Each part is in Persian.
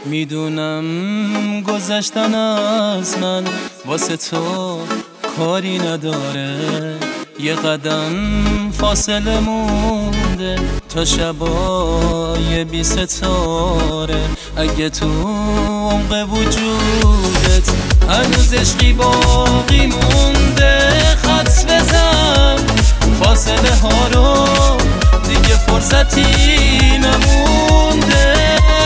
میدونم گذشتن از من واسه تو کاری نداره، یه قدم فاصله مونده تا شبای بی ستاره. اگه تو عمق وجودت هنوز عشقی باقی مونده، خط بزن فاصله ها رو، دیگه فرصتی نمونده.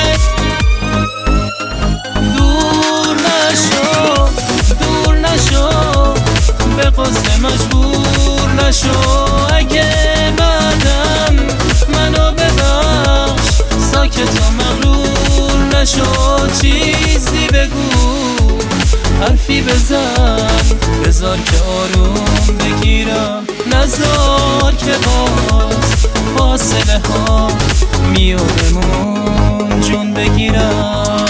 دور نشو به قصه مجبور نشو. اگه بعدم منو ببخش، ساکت و مغرور نشو. چیزی بگو، حرفی بزن، بذار که آروم بگیرم، نذار که باز فاصله ها میارمون جون بگیرم.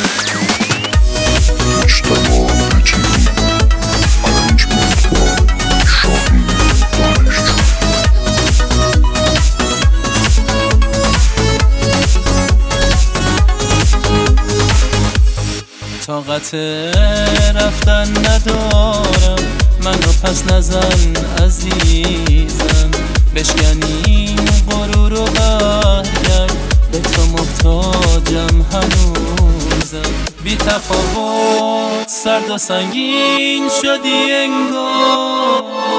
طاقت رفتن ندارم، منو پس نزن عزیزم. بشکنی غرور و برگرد، به تو محتاجم هنوزم. بی تفاوت سرد و سنگین شدی انگار،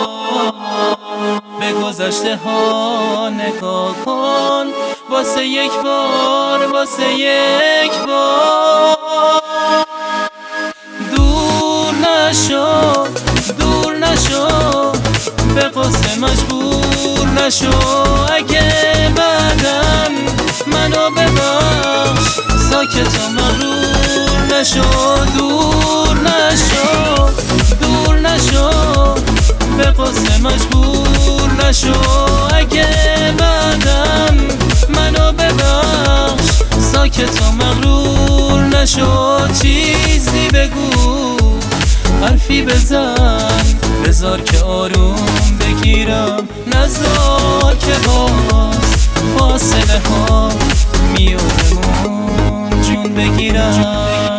به گذشته ها نگاه کن، واسه یک بار، واسه یک بار. دور نشو به قصه مجبور نشو. اگه بعدم منو ببخش، ساکت و مغرور نشو. دور نشو به قصه مجبور نشو. اگه بعدم منو ببخش، ساکت و مغرور نشو. چیزی بگو، حرفی بزن، بذار که آروم بگیرم، نذار که باز فاصله ها میارمون جون بگیرم.